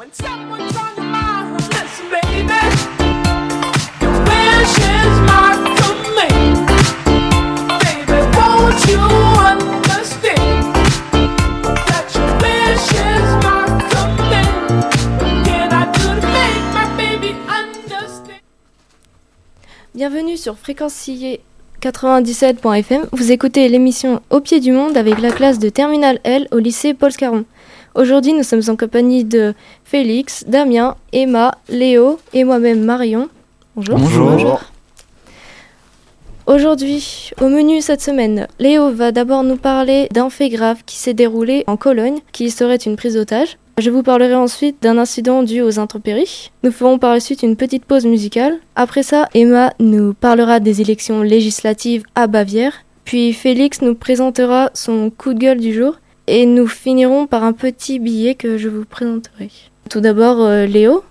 When someone's on your mind, listen, baby. Your wish is my command. Baby, won't you understand that your wish is my command? Can I do to make my baby understand? Bienvenue sur Fréquencier 97.fm. Vous écoutez l'émission Au pied du monde avec la classe de Terminale L au lycée Paul Scarron. Aujourd'hui, nous sommes en compagnie de Félix, Damien, Emma, Léo et moi-même Marion. Bonjour. Bonjour. Aujourd'hui, au menu cette semaine, Léo va d'abord nous parler d'un fait grave qui s'est déroulé en Cologne, qui serait une prise d'otage. Je vous parlerai ensuite d'un incident dû aux intempéries. Nous ferons par la suite une petite pause musicale. Après ça, Emma nous parlera des élections législatives à Bavière. Puis Félix nous présentera son coup de gueule du jour. Et nous finirons par un petit billet que je vous présenterai. Tout d'abord, Léo.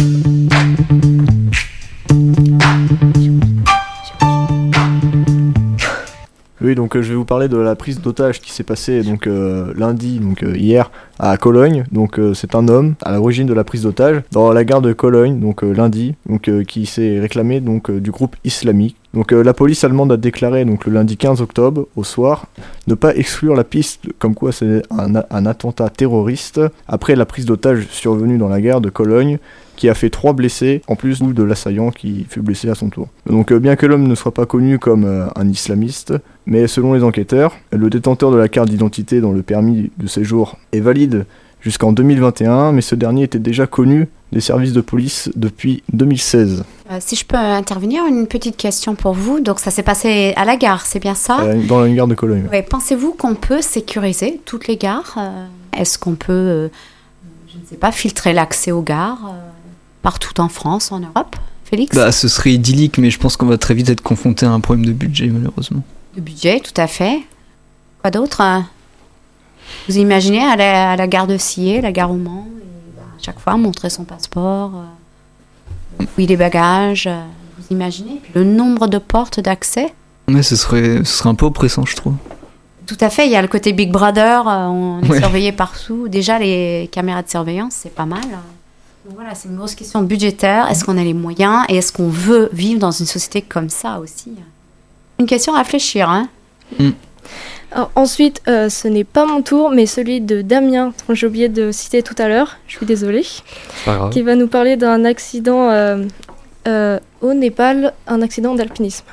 Oui, donc je vais vous parler de la prise d'otage qui s'est passée donc lundi, hier, à Cologne. Donc c'est un homme à l'origine de la prise d'otage dans la gare de Cologne, donc lundi, qui s'est réclamé du groupe islamique. Donc la police allemande a déclaré donc le lundi 15 octobre au soir ne pas exclure la piste comme quoi c'est un attentat terroriste après la prise d'otage survenue dans la gare de Cologne qui a fait 3 blessés en plus de l'assaillant qui fut blessé à son tour. Donc bien que l'homme ne soit pas connu comme un islamiste, mais selon les enquêteurs, le détenteur de la carte d'identité dont le permis de séjour est valide jusqu'en 2021, mais ce dernier était déjà connu des services de police depuis 2016. Si je peux intervenir, une petite question pour vous. Donc ça s'est passé à la gare, c'est bien ça ? Dans la gare de Cologne. Ouais. Pensez-vous qu'on peut sécuriser toutes les gares ? Est-ce qu'on peut, je ne sais pas, filtrer l'accès aux gares partout en France, en Europe ? Félix ? Ce serait idyllique, mais je pense qu'on va très vite être confronté à un problème de budget, malheureusement. De budget, tout à fait. Quoi d'autre ? Vous imaginez à la gare de Sillé, la gare au Mans, et à chaque fois montrer son passeport, fouiller les bagages, vous imaginez ? Puis le nombre de portes d'accès ? Mais ce serait un peu oppressant, je trouve. Tout à fait, il y a le côté Big Brother, on est Ouais. surveillé partout. Déjà, les caméras de surveillance, c'est pas mal. Donc voilà, c'est une grosse question budgétaire. Est-ce qu'on a les moyens et est-ce qu'on veut vivre dans une société comme ça aussi ? Une question à réfléchir, hein ? Alors, ensuite, ce n'est pas mon tour, mais celui de Damien, dont j'ai oublié de citer tout à l'heure. Je suis désolée. C'est pas grave. Qui va nous parler d'un accident au Népal, un accident d'alpinisme.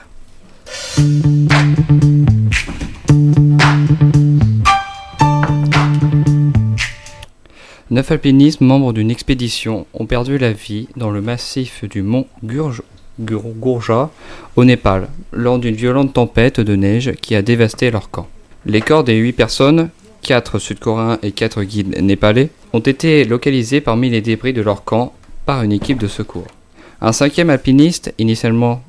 9 alpinistes membres d'une expédition ont perdu la vie dans le massif du mont Gurja au Népal lors d'une violente tempête de neige qui a dévasté leur camp. Les corps des 8 personnes, 4 Sud-Coréens et 4 guides népalais, ont été localisés parmi les débris de leur camp par une équipe de secours. Un 5e alpiniste, initialement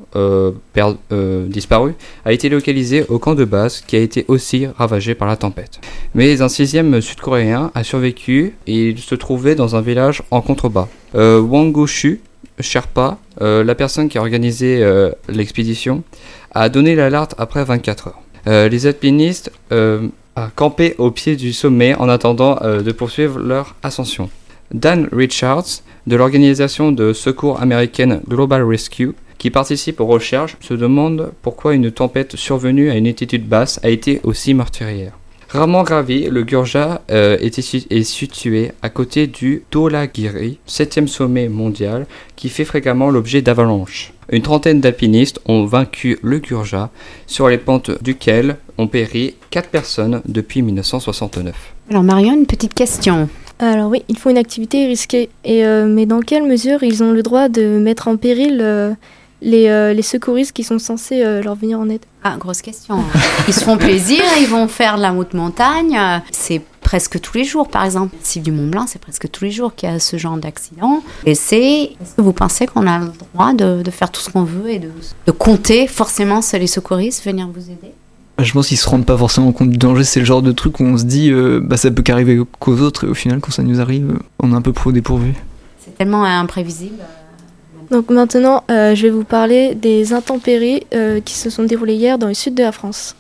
disparu, a été localisé au camp de base qui a été aussi ravagé par la tempête. Mais un 6e sud-coréen a survécu et il se trouvait dans un village en contrebas. Wangushu Sherpa, la personne qui a organisé l'expédition, a donné l'alerte après 24 heures. Les alpinistes a campé au pied du sommet en attendant de poursuivre leur ascension. Dan Richards, de l'organisation de secours américaine Global Rescue, qui participe aux recherches, se demande pourquoi une tempête survenue à une altitude basse a été aussi meurtrière. Rarement gravi, le Gurja est situé à côté du Dhaulagiri, 7e sommet mondial, qui fait fréquemment l'objet d'avalanches. Une trentaine d'alpinistes ont vaincu le Gurja, sur les pentes duquel ont péri 4 personnes depuis 1969. Alors Marion, une petite question. Alors oui, il faut une activité risquée. Mais dans quelle mesure ils ont le droit de mettre en péril les secouristes qui sont censés leur venir en aide ? Ah, grosse question. Ils se font plaisir, ils vont faire de la haute montagne. C'est presque tous les jours, par exemple. Le massif du Mont-Blanc, c'est presque tous les jours qu'il y a ce genre d'accident. Est-ce que vous pensez qu'on a le droit de faire tout ce qu'on veut et de compter forcément sur les secouristes venir vous aider ? Je pense qu'ils se rendent pas forcément compte du danger. C'est le genre de truc où on se dit ça peut qu'arriver qu'aux autres, et au final, quand ça nous arrive, on est un peu dépourvu. C'est tellement imprévisible. Donc maintenant, je vais vous parler des intempéries qui se sont déroulées hier dans le sud de la France.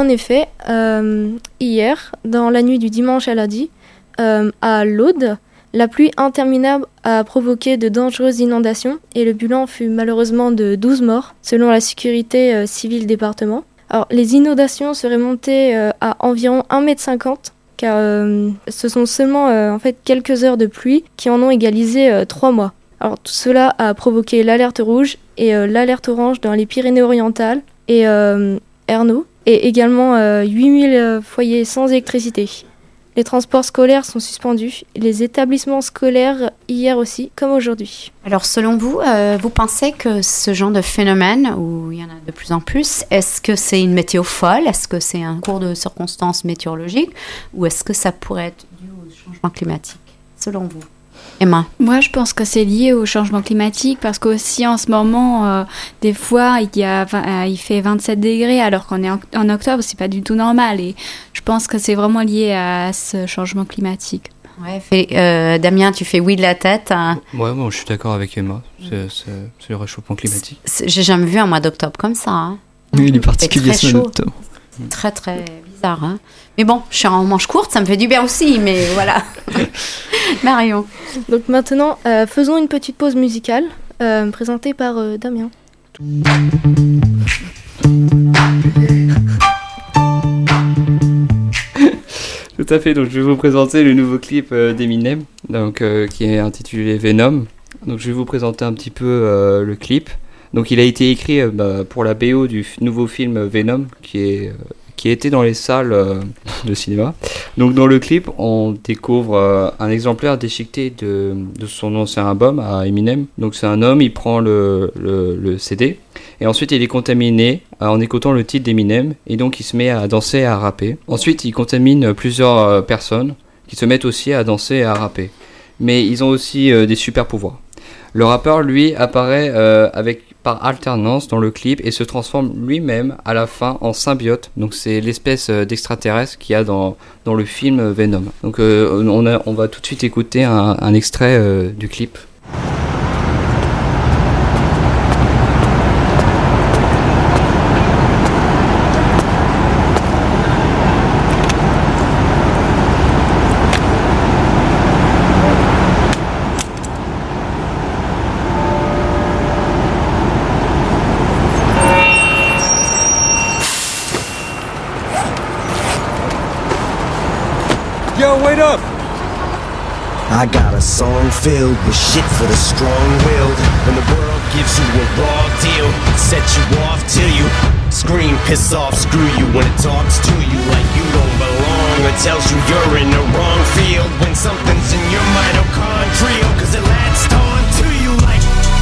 En effet, hier, dans la nuit du dimanche à lundi, à l'Aude, la pluie interminable a provoqué de dangereuses inondations et le bilan fut malheureusement de 12 morts, selon la sécurité civile département. Alors, les inondations seraient montées à environ 1,50 m, car ce sont seulement en fait quelques heures de pluie qui en ont égalisé 3 mois. Alors, tout cela a provoqué l'alerte rouge et l'alerte orange dans les Pyrénées-Orientales et Ernaud, et également 8000 foyers sans électricité. Les transports scolaires sont suspendus, les établissements scolaires hier aussi, comme aujourd'hui. Alors, selon vous, vous pensez que ce genre de phénomène, où il y en a de plus en plus, est-ce que c'est une météo folle? Est-ce que c'est un cours de circonstances météorologiques? Ou est-ce que ça pourrait être dû au changement climatique, selon vous? Emma? Moi, je pense que c'est lié au changement climatique parce qu'aussi en ce moment, des fois, il fait 27 degrés alors qu'on est en octobre, c'est pas du tout normal. Et je pense que c'est vraiment lié à ce changement climatique. Ouais, Damien, tu fais oui de la tête. Ouais, moi je suis d'accord avec Emma. C'est le réchauffement climatique. J'ai jamais vu un mois d'octobre comme ça. Hein. Oui, il est particulier ce mois d'octobre. Très très bizarre. Hein. Mais bon, je suis en manche courte, ça me fait du bien aussi, mais voilà. Marion. Donc maintenant, faisons une petite pause musicale, présentée par Damien. Tout à fait, donc je vais vous présenter le nouveau clip d'Eminem, donc, qui est intitulé Venom. Donc je vais vous présenter un petit peu le clip. Donc il a été écrit pour la BO du nouveau film Venom qui était dans les salles de cinéma. Donc dans le clip, on découvre un exemplaire déchiqueté de son ancien album à Eminem. Donc c'est un homme, il prend le CD et ensuite il est contaminé en écoutant le titre d'Eminem et donc il se met à danser et à rapper. Ensuite il contamine plusieurs personnes qui se mettent aussi à danser et à rapper. Mais ils ont aussi des super pouvoirs. Le rappeur, lui, apparaît par alternance dans le clip et se transforme lui-même à la fin en symbiote. Donc c'est l'espèce d'extraterrestre qu'il y a dans le film Venom. Donc on va tout de suite écouter un extrait du clip. Yo, wait up! I got a song filled with shit for the strong-willed. When the world gives you a raw deal, set you off till you scream, piss off, screw you. When it talks to you like you don't belong, or tells you you're in the wrong field. When something's in your mitochondrial, cause it latched on to you like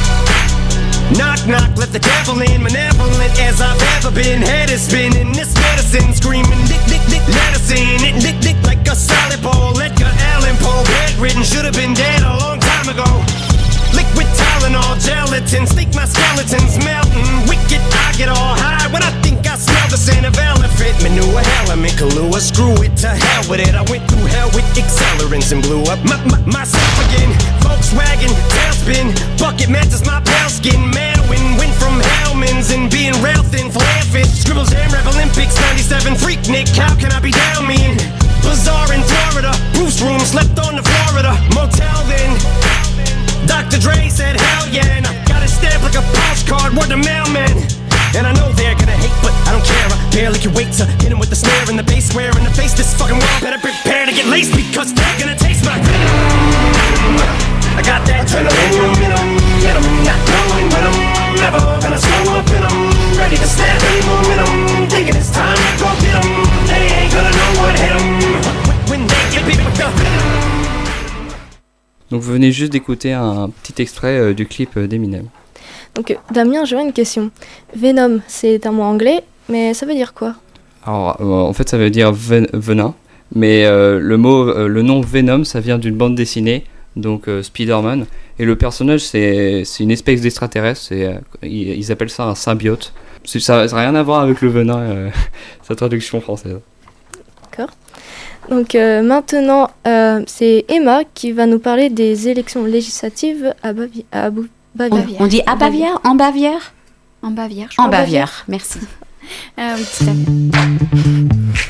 knock, knock, let the devil in. Malevolent as I've ever been. Head is spinning, this medicine screaming, dick, dick, dick, medicine. It dick, dick, like a solid ball. Edgar Allan Poe, bedridden, should have been dead a long time ago. Liquid Tylenol, gelatin, sneak my skeletons melting. Wicked, I get all high when I think I smell the scent of elephant manure. Element Kahlua, screw it, to hell with it. I went through hell with accelerants and blew up myself again. Volkswagen, tailspin, bucket matches my pale skin. Manwin, went from Hellman's and being rail thin, flare fit. Scribbles Jam Rev Olympics, 97, freak Nick, how can I be down mean? Bazaar in Florida, Bruce room, slept on the Florida motel then. Dr. Dre said hell yeah, and I got it stamped like a postcard, word to mailman. And I know they're gonna hate, but I don't care. I barely can wait to hit 'em with the snare and the bass square in the face. This fucking world better prepare to get laced because they're gonna taste my venom. I got that adrenaline in 'em, get 'em, not knowing when I'm never gonna slow up in 'em. Ready to snap any momentum, thinking it's time to go get 'em. They ain't gonna know what hit 'em when they get beat with the venom. Donc vous venez juste d'écouter un petit extrait du clip d'Eminem. Donc Damien, j'aurais une question. Venom, c'est un mot anglais, mais ça veut dire quoi? Alors en fait ça veut dire venin, mais le nom Venom ça vient d'une bande dessinée, donc Spider-Man, et le personnage c'est une espèce d'extraterrestre, ils appellent ça un symbiote. Ça n'a rien à voir avec le venin, sa traduction française. D'accord. Donc maintenant, c'est Emma qui va nous parler des élections législatives à Bavière. On dit à Bavière? En Bavière? En Bavière, je En crois. Bavière, merci. Oui, tout à fait.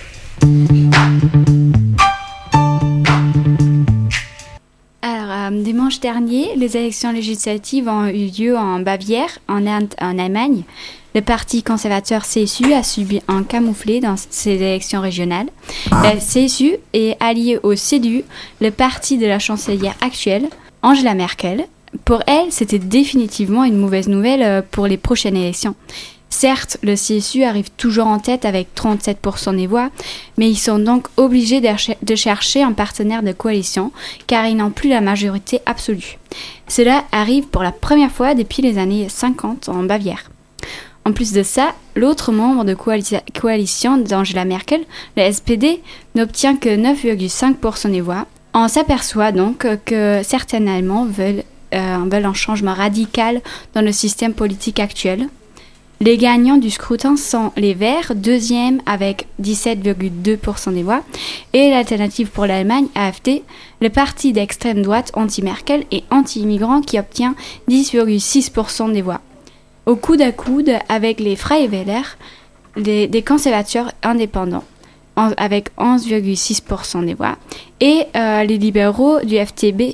Alors, dimanche dernier, les élections législatives ont eu lieu en Bavière, en Allemagne. Le parti conservateur CSU a subi un camouflet dans ces élections régionales. La CSU est alliée au CDU, le parti de la chancelière actuelle, Angela Merkel. Pour elle, c'était définitivement une mauvaise nouvelle pour les prochaines élections. Certes, le CSU arrive toujours en tête avec 37% des voix, mais ils sont donc obligés de chercher un partenaire de coalition, car ils n'ont plus la majorité absolue. Cela arrive pour la première fois depuis les années 50 en Bavière. En plus de ça, l'autre membre de coalition d'Angela Merkel, le SPD, n'obtient que 9,5% des voix. On s'aperçoit donc que certains Allemands veulent un changement radical dans le système politique actuel. Les gagnants du scrutin sont les Verts, deuxième avec 17,2% des voix, et l'Alternative pour l'Allemagne, AfD, le parti d'extrême droite anti-Merkel et anti-immigrants qui obtient 10,6% des voix. Au coude à coude avec les Freie Wähler, des conservateurs indépendants, avec 11,6% des voix, et les libéraux du FDP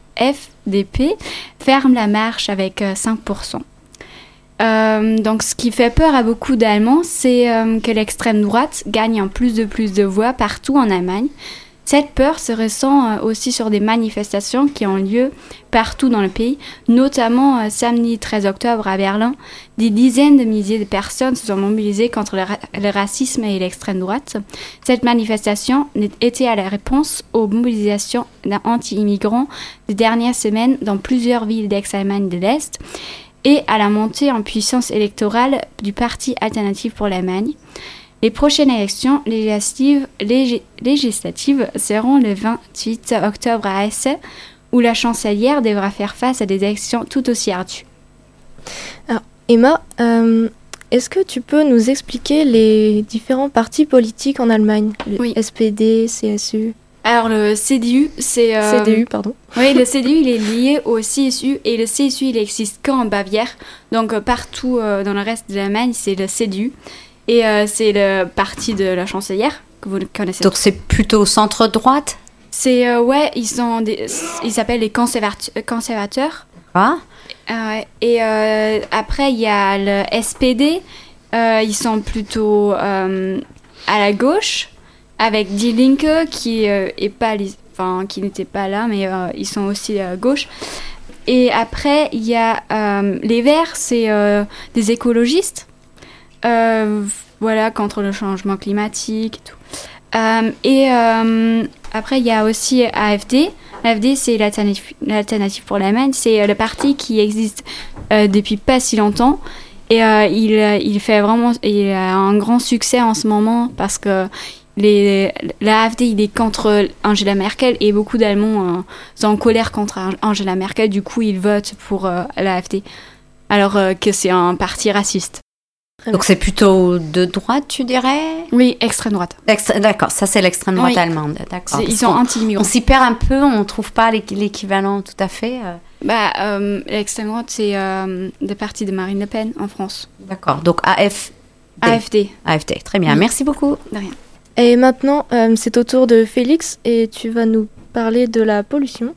ferment la marche avec 5%. Donc, ce qui fait peur à beaucoup d'Allemands, c'est que l'extrême droite gagne en plus de voix partout en Allemagne. Cette peur se ressent aussi sur des manifestations qui ont lieu partout dans le pays, notamment samedi 13 octobre à Berlin. Des dizaines de milliers de personnes se sont mobilisées contre le racisme et l'extrême droite. Cette manifestation était à la réponse aux mobilisations anti-immigrants des dernières semaines dans plusieurs villes d'ex-Allemagne de l'Est et à la montée en puissance électorale du Parti Alternative pour l'Allemagne. Les prochaines élections législatives seront le 28 octobre à Hesse, où la chancelière devra faire face à des élections tout aussi ardues. Alors, Emma, est-ce que tu peux nous expliquer les différents partis politiques en Allemagne? Oui. SPD, CSU. Alors le CDU, c'est... CDU, pardon. Oui, le CDU, il est lié au CSU, et le CSU, il existe qu'en Bavière. Donc partout dans le reste de l'Allemagne, c'est le CDU. Et c'est le parti de la chancelière, que vous connaissez. Donc c'est plutôt centre-droite? C'est, ouais, ils s'appellent les conservateurs. Ah. Et après, il y a le SPD. Ils sont plutôt à la gauche, avec Die Linke, qui n'était pas là, mais ils sont aussi à gauche. Et après, il y a les Verts, c'est des écologistes. Voilà, contre le changement climatique et tout. Après, il y a aussi AfD. L'AfD, c'est l'Alternative pour l'Allemagne. C'est le parti qui existe depuis pas si longtemps. Et il a un grand succès en ce moment parce que l'AfD, il est contre Angela Merkel et beaucoup d'Allemands sont en colère contre Angela Merkel. Du coup, ils votent pour l'AfD. Alors que c'est un parti raciste. Donc c'est plutôt de droite, tu dirais? Oui, extrême droite. D'accord, ça c'est l'extrême droite allemande. D'accord. Ils sont anti-immigrants. On s'y perd un peu, on ne trouve pas l'équivalent tout à fait. L'extrême droite, c'est le parti de Marine Le Pen en France. D'accord, donc AfD. AfD, très bien, merci beaucoup. De rien. Et maintenant, c'est au tour de Félix et tu vas nous parler de la pollution.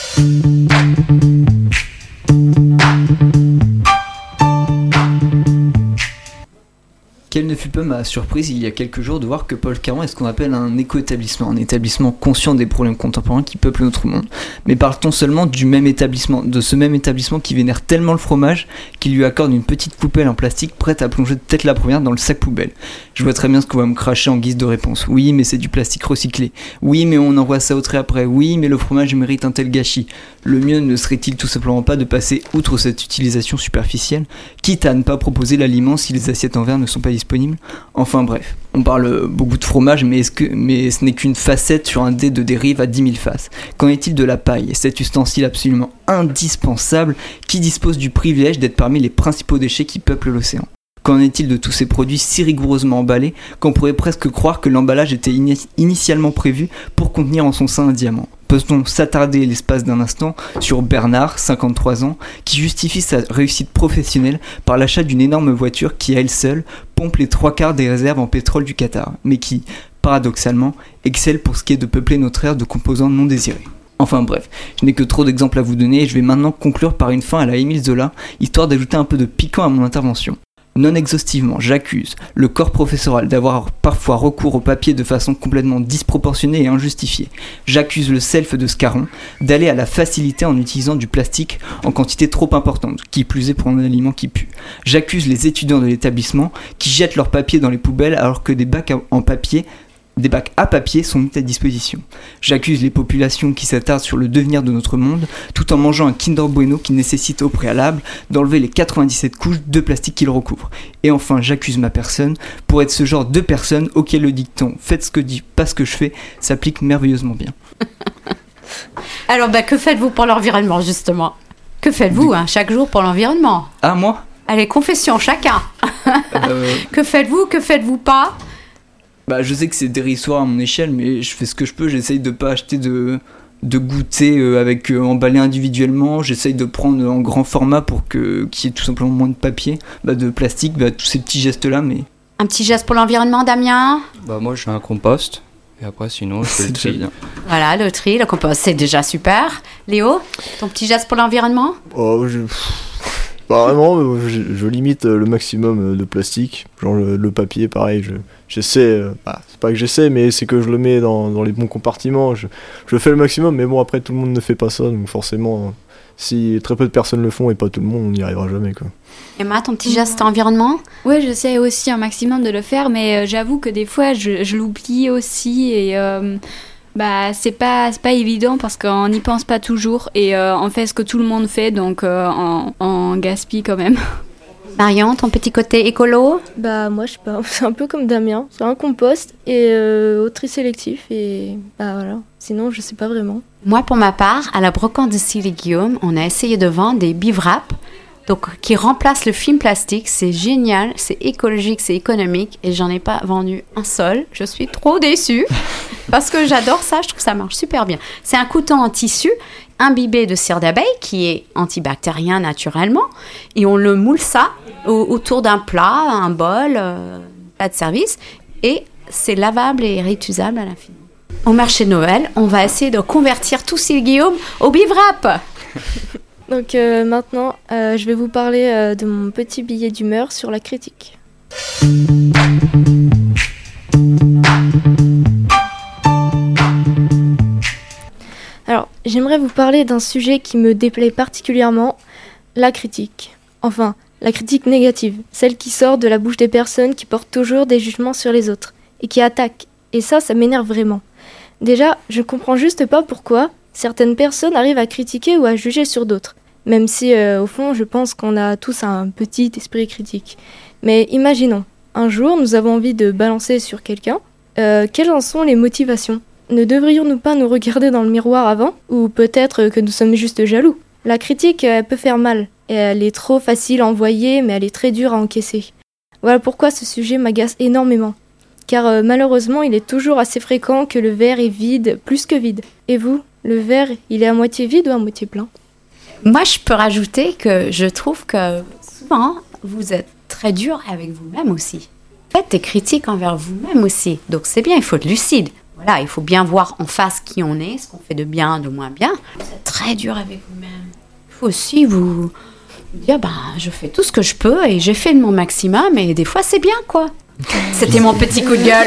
Quelle ne fut pas ma surprise il y a quelques jours de voir que Paul Caron est ce qu'on appelle un éco-établissement, un établissement conscient des problèmes contemporains qui peuplent notre monde. Mais parle-t-on seulement du même établissement, de ce même établissement qui vénère tellement le fromage qu'il lui accorde une petite poubelle en plastique prête à plonger de tête la première dans le sac poubelle? Je vois très bien ce qu'on va me cracher en guise de réponse. Oui, mais c'est du plastique recyclé. Oui, mais on envoie ça au trait après. Oui, mais le fromage mérite un tel gâchis. Le mieux ne serait-il tout simplement pas de passer outre cette utilisation superficielle, quitte à ne pas proposer l'aliment si les assiettes en verre ne sont pas disponibles? Enfin bref, on parle beaucoup de fromage, mais ce n'est qu'une facette sur un dé de dérive à 10 000 faces. Qu'en est-il de la paille, cet ustensile absolument indispensable qui dispose du privilège d'être parmi les principaux déchets qui peuplent l'océan? Qu'en est-il de tous ces produits si rigoureusement emballés qu'on pourrait presque croire que l'emballage était initialement prévu pour contenir en son sein un diamant? Peut-on s'attarder l'espace d'un instant sur Bernard, 53 ans, qui justifie sa réussite professionnelle par l'achat d'une énorme voiture qui, à elle seule, pompe les 3/4 des réserves en pétrole du Qatar, mais qui, paradoxalement, excelle pour ce qui est de peupler notre ère de composants non désirés. Enfin bref, je n'ai que trop d'exemples à vous donner et je vais maintenant conclure par une fin à la Émile Zola, histoire d'ajouter un peu de piquant à mon intervention. Non exhaustivement, j'accuse le corps professoral d'avoir parfois recours au papier de façon complètement disproportionnée et injustifiée. J'accuse le self de Scarron d'aller à la facilité en utilisant du plastique en quantité trop importante, qui plus est pour un aliment qui pue. J'accuse les étudiants de l'établissement qui jettent leur papier dans les poubelles alors que des bacs à papier sont mis à disposition. J'accuse les populations qui s'attardent sur le devenir de notre monde tout en mangeant un Kinder Bueno qui nécessite au préalable d'enlever les 97 couches de plastique qu'il recouvre. Et enfin, j'accuse ma personne pour être ce genre de personne auquel le dicton « faites ce que dit, pas ce que je fais » s'applique merveilleusement bien. Alors, que faites-vous pour l'environnement, justement? Que faites-vous chaque jour pour l'environnement? Ah, moi? Allez, confession, chacun. Que faites-vous pas? Je sais que c'est dérisoire à mon échelle, mais je fais ce que je peux. J'essaye de pas acheter de goûter avec emballé individuellement. J'essaye de prendre en grand format pour qu'il y ait tout simplement moins de papier, de plastique, tous ces petits gestes-là. Mais... Un petit geste pour l'environnement, Damien? Moi, j'ai un compost. Et après, sinon, je fais le tri. Voilà, le tri, le compost, c'est déjà super. Léo, ton petit geste pour l'environnement? Pas vraiment, je limite le maximum de plastique. Genre le papier, pareil, j'essaie, c'est pas que j'essaie, mais c'est que je le mets dans les bons compartiments. Je fais le maximum, mais bon, après, tout le monde ne fait pas ça, donc forcément, si très peu de personnes le font et pas tout le monde, on n'y arrivera jamais, quoi. Emma, ton petit geste environnement? Ouais, j'essaie aussi un maximum de le faire, mais j'avoue que des fois, je l'oublie aussi et... c'est pas évident parce qu'on n'y pense pas toujours et on fait ce que tout le monde fait, donc on gaspille quand même. Marion, ton petit côté écolo? Moi, je sais pas, c'est un peu comme Damien, c'est un compost et au tri sélectif et voilà. Sinon, je sais pas vraiment. Moi, pour ma part, à la brocante de Silly-Guillaume, on a essayé de vendre des bivraps, donc qui remplacent le film plastique. C'est génial, c'est écologique, c'est économique et j'en ai pas vendu un seul. Je suis trop déçue parce que j'adore ça, je trouve que ça marche super bien. C'est un couteau en tissu imbibé de cire d'abeille qui est antibactérien naturellement et on le moule ça autour d'un plat, un bol, plat de service et c'est lavable et réutilisable à l'infini. Au marché de Noël, on va essayer de convertir tout Silly-Guillaume au bivrap. Donc maintenant, je vais vous parler de mon petit billet d'humeur sur la critique. Alors, j'aimerais vous parler d'un sujet qui me déplaît particulièrement, la critique. Enfin, la critique négative, celle qui sort de la bouche des personnes qui portent toujours des jugements sur les autres et qui attaquent. Et ça m'énerve vraiment. Déjà, je comprends juste pas pourquoi certaines personnes arrivent à critiquer ou à juger sur d'autres, même si, au fond, je pense qu'on a tous un petit esprit critique. Mais imaginons, un jour, nous avons envie de balancer sur quelqu'un. Quelles en sont les motivations ? Ne devrions-nous pas nous regarder dans le miroir avant ? Ou peut-être que nous sommes juste jaloux ? La critique, elle peut faire mal. Et elle est trop facile à envoyer, mais elle est très dure à encaisser. Voilà pourquoi ce sujet m'agace énormément. Car malheureusement, il est toujours assez fréquent que le verre est vide, plus que vide. Et vous, le verre, il est à moitié vide ou à moitié plein ? Moi, je peux rajouter que je trouve que souvent, vous êtes très dur avec vous-même aussi. Faites des critiques envers vous-même aussi. Donc c'est bien, il faut être lucide. Voilà, il faut bien voir en face qui on est, ce qu'on fait de bien, de moins bien. Vous êtes très dur avec vous-même. Il faut aussi vous dire, je fais tout ce que je peux et j'ai fait de mon maximum et des fois c'est bien, quoi. C'était mon petit coup de gueule.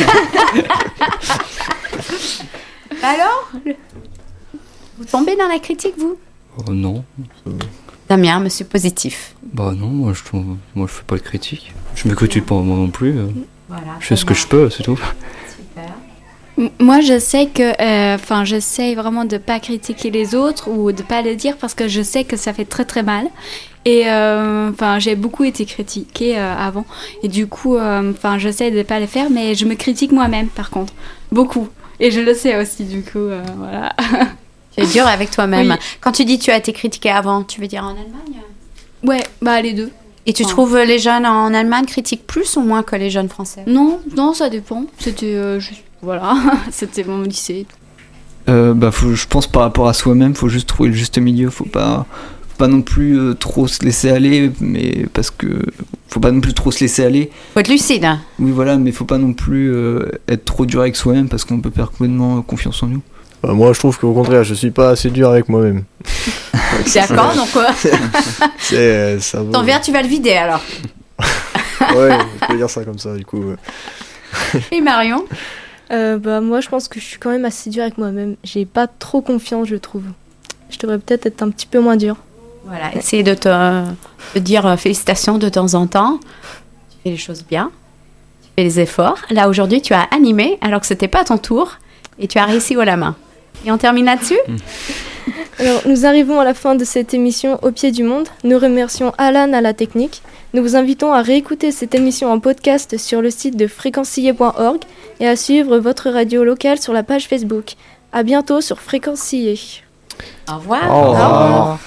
Alors, vous tombez dans la critique, vous ? Non. Damien, monsieur positif. Non, moi je fais pas de critique. Je m'écoute pas moi non plus. Voilà, je fais ce que je peux, c'est tout. Super. Moi, je sais que, j'essaie vraiment de pas critiquer les autres ou de pas le dire parce que je sais que ça fait très très mal. Et j'ai beaucoup été critiquée avant. Et du coup, j'essaie de pas le faire, mais je me critique moi-même par contre, beaucoup. Et je le sais aussi, du coup, voilà. Tu es dur avec toi-même. Oui. Quand tu dis tu as été critiquée avant, tu veux dire en Allemagne ? Ouais, les deux. Et tu trouves les jeunes en Allemagne critiquent plus ou moins que les jeunes français ? Non, ça dépend. C'était juste, voilà, c'était mon lycée. Je pense par rapport à soi-même, faut juste trouver le juste milieu. Faut pas non plus trop se laisser aller, mais parce que faut pas non plus trop se laisser aller. Faut être lucide. Hein. Oui, voilà, mais faut pas non plus être trop dur avec soi-même parce qu'on peut perdre complètement confiance en nous. Moi, je trouve qu'au contraire, je suis pas assez dur avec moi-même. D'accord, donc quoi ça vaut... Ton verre, tu vas le vider alors. Ouais, on peut dire ça comme ça, du coup. Et Marion? Moi, je pense que je suis quand même assez dure avec moi-même. J'ai pas trop confiance, je trouve. Je devrais peut-être être un petit peu moins dure. Voilà, essayer de te dire félicitations de temps en temps. Tu fais les choses bien, tu fais les efforts. Là, aujourd'hui, tu as animé alors que c'était pas ton tour et tu as réussi haut la main. Et on termine là-dessus? Alors, nous arrivons à la fin de cette émission Au pied du monde. Nous remercions Alan à la technique. Nous vous invitons à réécouter cette émission en podcast sur le site de fréquenciller.org et à suivre votre radio locale sur la page Facebook. À bientôt sur Fréquenciller. Au revoir. Au revoir.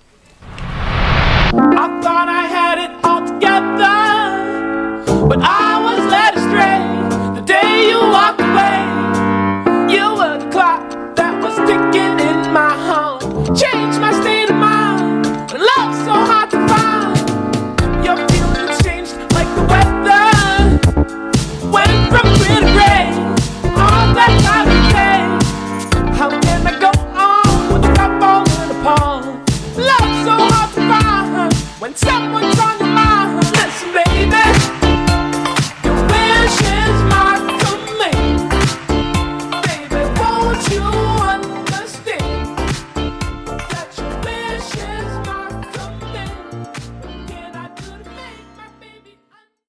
I thought I had it all together, but I was led astray the day you walked away.